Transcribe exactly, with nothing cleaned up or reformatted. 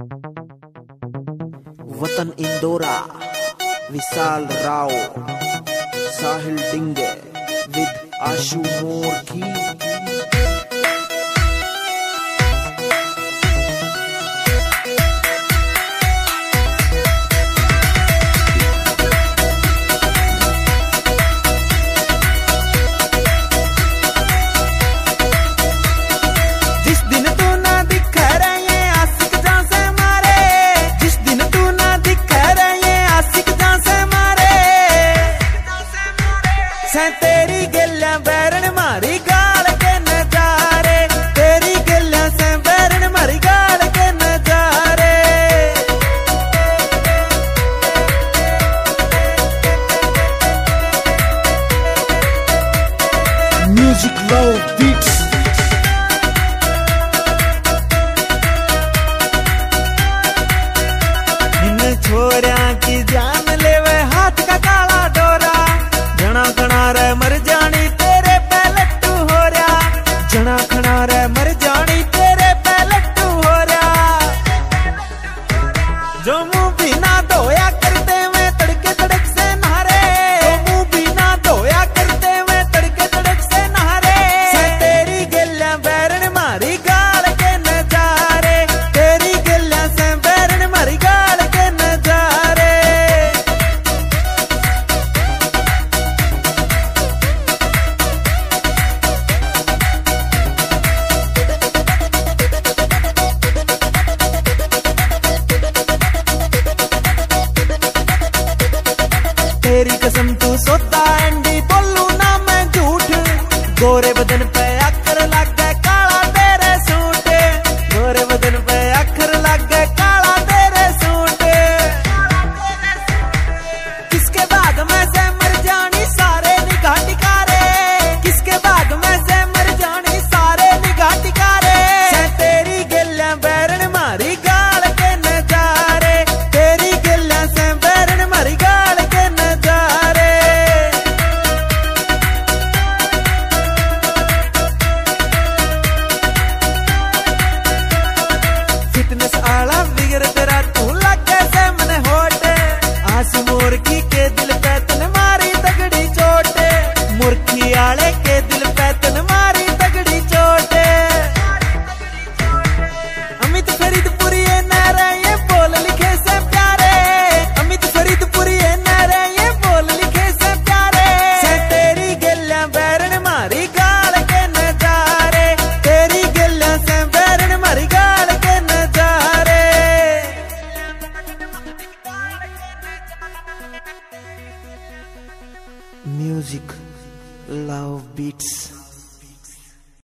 वतन इंदौरा, विशाल राव, साहिल डिंगे विद आशु मोर की। तेरी गल्ला बैरन मारी गाल के नजारे, तेरी गल्ला से बैरन मारी गाल के नजारे। Music love beats. इन छोरिया की जान लेवे हाथ का काला डोरा, जना खना रे मर जानी तेरे पे लट्टू हो रहा, जना खना रे मर जानी तेरे पे लट्टू हो रहा। जो मुंह बिना धोया करते मैं तड़के तड़क से नहारे, जो मुंह बिना धोया करते मैं तड़के तड़क से नहारे। तेरी गल्ला बैरन मारी गाल के नजारे, तेरी गल्ला से बैरन मारी गाल के नजारे। तेरी कसम तू सोता एंडी बोलू ना मैं झूठ, गोरे बदन पे अखर लग गए काला तेरे सूट, गोरे बदन पे अखर लग गए काला तेरे सूट। किसके बाग में से मर जानी सारे निगाह टिकारे, किसके बाग में से मर जानी सारे निगाह टिकारे। तेरी गल्ला बैरन मारी गाल के नजारे, तेरी गल्ला से बैरन मारी गाल के नजारे। फिटनेस आला बिगर तेरा तू लगे से मन होटे, आंसू मोर की के दिल पे तन मारी तगड़ी चोट, मुर्खी आले के दिल पे तन मारी तगड़ी चोट। अमित फरीदपुरी नारे ये बोल लिखे से प्यारे, अमित फरीदपुरी नारे ये बोल लिखे से प्यारे। से तेरी गल्ला बैरन मारी गाल के नजारे, तेरी गल्ला से बैरन मारी गाल के नजारे। Music love beats.